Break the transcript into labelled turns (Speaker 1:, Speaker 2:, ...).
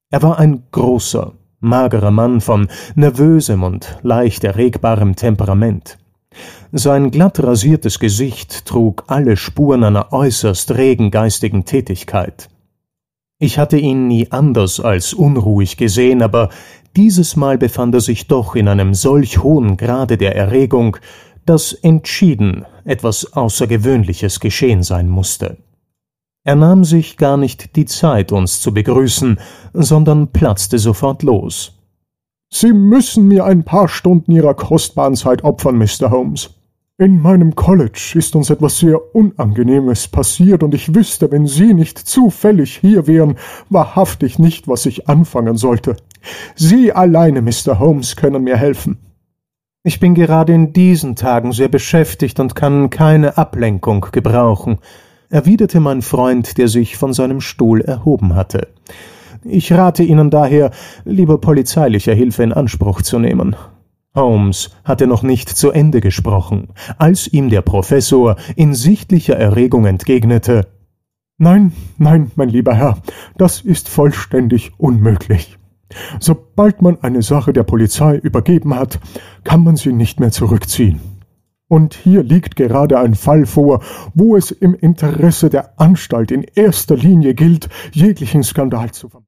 Speaker 1: Er war ein großer, magerer Mann von nervösem und leicht erregbarem Temperament. Sein glatt rasiertes Gesicht trug alle Spuren einer äußerst regen geistigen Tätigkeit. Ich hatte ihn nie anders als unruhig gesehen, aber dieses Mal befand er sich doch in einem solch hohen Grade der Erregung, dass entschieden etwas Außergewöhnliches geschehen sein musste. Er nahm sich gar nicht die Zeit, uns zu begrüßen, sondern platzte sofort los.
Speaker 2: »Sie müssen mir ein paar Stunden Ihrer kostbaren Zeit opfern, Mr. Holmes. In meinem College ist uns etwas sehr Unangenehmes passiert, und ich wüsste, wenn Sie nicht zufällig hier wären, wahrhaftig nicht, was ich anfangen sollte. Sie alleine, Mr. Holmes, können mir helfen.«
Speaker 1: »Ich bin gerade in diesen Tagen sehr beschäftigt und kann keine Ablenkung gebrauchen«, erwiderte mein Freund, der sich von seinem Stuhl erhoben hatte. »Ich rate Ihnen daher, lieber polizeiliche Hilfe in Anspruch zu nehmen.« Holmes hatte noch nicht zu Ende gesprochen, als ihm der Professor in sichtlicher Erregung entgegnete:
Speaker 2: »Nein, nein, mein lieber Herr, das ist vollständig unmöglich. Sobald man eine Sache der Polizei übergeben hat, kann man sie nicht mehr zurückziehen. Und hier liegt gerade ein Fall vor, wo es im Interesse der Anstalt in erster Linie gilt, jeglichen Skandal zu vermeiden.«